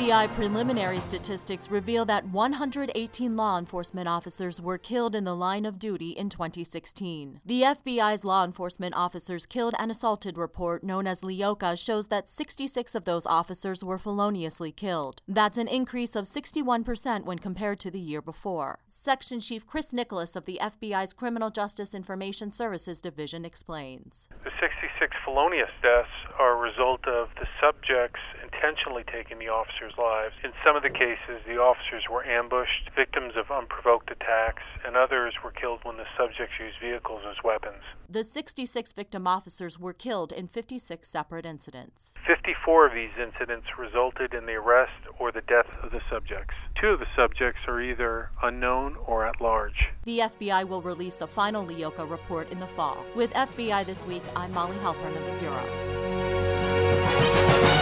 FBI preliminary statistics reveal that 118 law enforcement officers were killed in the line of duty in 2016. The FBI's law enforcement officers killed and assaulted report, known as LEOCA, shows that 66 of those officers were feloniously killed. That's an increase of 61% when compared to the year before. Section Chief Chris Nicholas of the FBI's Criminal Justice Information Services Division explains. The 66 felonious deaths are a result of the subjects intentionally taking the officers' lives. In some of the cases, the officers were ambushed, victims of unprovoked attacks, and others were killed when the subjects used vehicles as weapons. The 66 victim officers were killed in 56 separate incidents. 54 of these incidents resulted in the arrest or the death of the subjects. 2 of the subjects are either unknown or at large. The FBI will release the final LEOCA report in the fall. With FBI This Week, I'm Molly Halpern of the Bureau.